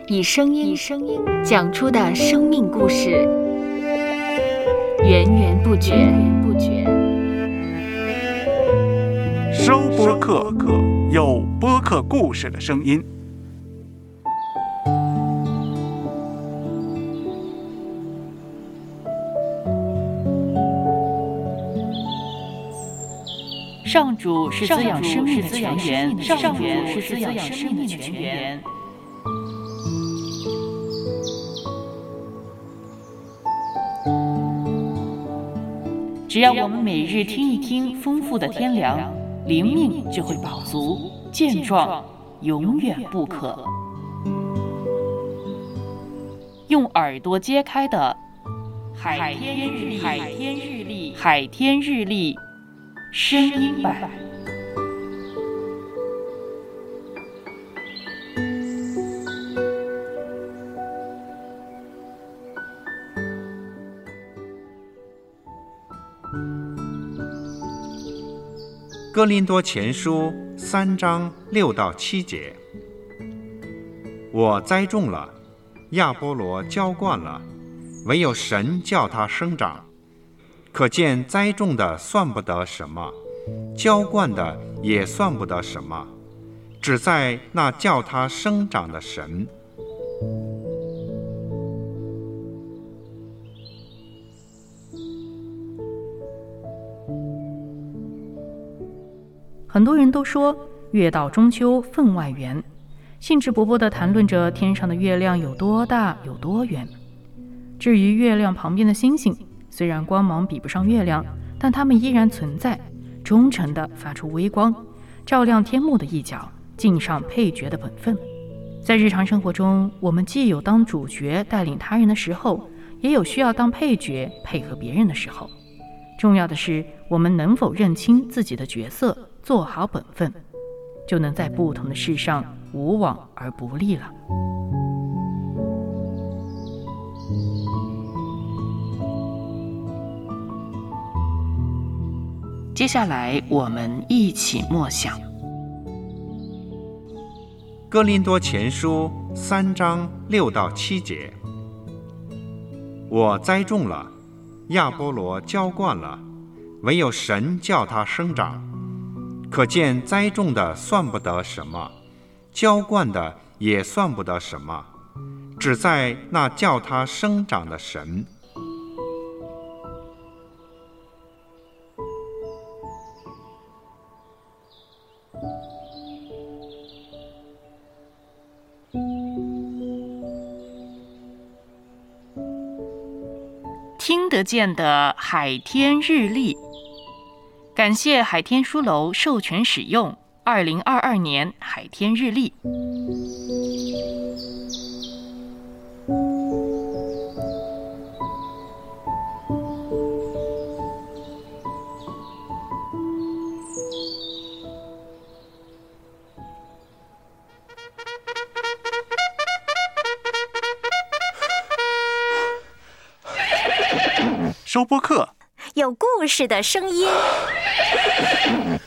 以声音讲出的生命故事，源源不绝。 收播客，有播客故事的声音。 上主是滋养生命的泉源，上主是滋养生命的泉源。只要我们每日听一听丰富的天粮，灵命就会饱足健壮，永远不渴。用耳朵揭开的海天日历声音版。 哥林多前书3章6到7节，我栽种了，亚波罗浇灌了，唯有神叫它生长。可见栽种的算不得什么，浇灌的也算不得什么，只在那叫它生长的神。 很多人都说月到中秋分外圆，兴致勃勃地谈论着天上的月亮有多大有多圆。至于月亮旁边的星星，虽然光芒比不上月亮，但它们依然存在，忠诚地发出微光，照亮天幕的一角，尽上配角的本分。在日常生活中，我们既有当主角带领他人的时候，也有需要当配角配合别人的时候。重要的是，我们能否认清自己的角色，做好本分，就能在不同的事上无往而不利了。接下来我们一起默想哥林多前书3章6到7节，我栽种了，亚波罗浇灌了，唯有神叫它生长。可见栽种的算不得什么，浇灌的也算不得什么，只在那叫它生长的神。 听得见的海天日历，感谢海天书楼授权使用2022年海天日历。 收播客， 有故事的声音。